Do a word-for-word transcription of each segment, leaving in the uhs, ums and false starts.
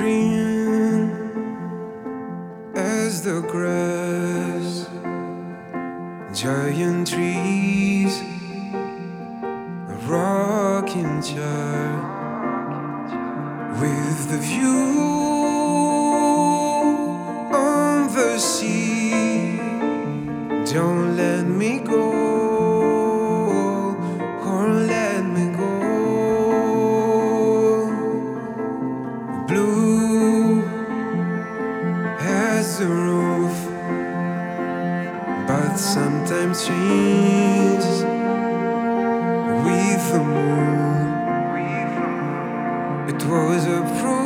green as the grass, giant trees, a rocking chair with the view on the sea. Don't let me go, or let me go. Blue as the roof, but sometimes changes with the moon. It was a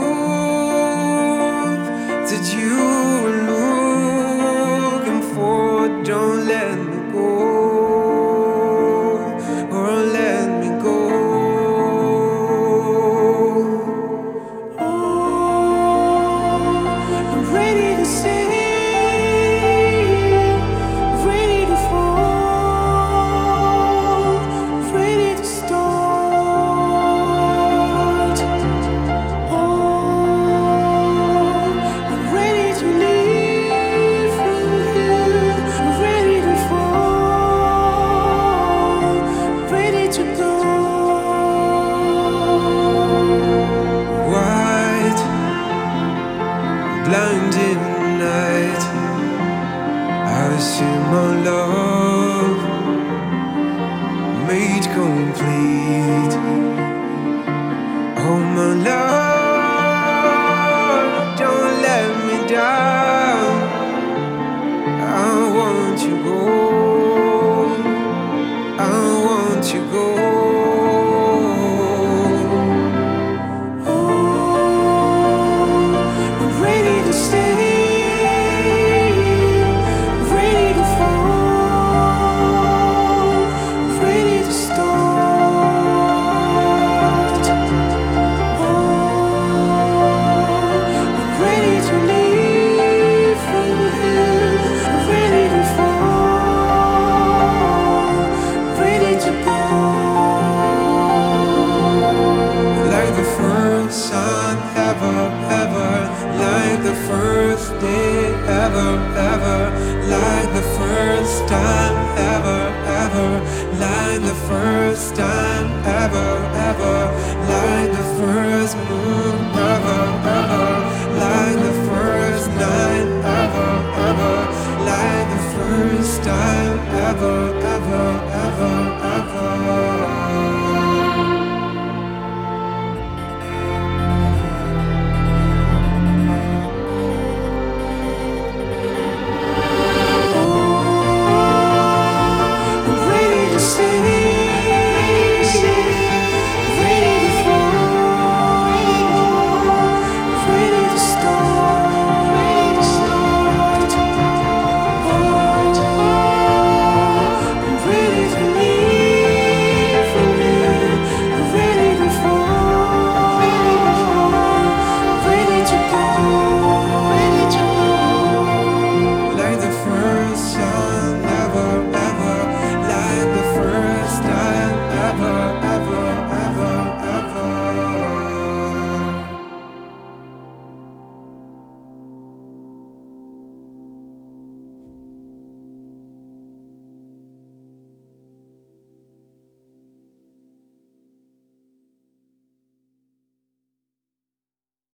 proof that you were looking for. Don't let me go, or let me go. Oh, I'm ready to sing, ready to fall, ready to start. Oh, I'm ready to leave from here, ready to fall, ready to go. White, blinding night, I see my love made complete. Oh my love, don't let me down. I want you go, I want you go. I'm ready to stay, ready to fall, ready to start. Oh, I'm ready to leave from here, ready to fall, ready to go. Like the first sun ever, ever. Like the first day ever, ever. Like the first time ever, ever. Like the first time ever, ever. Like the first moon ever, ever.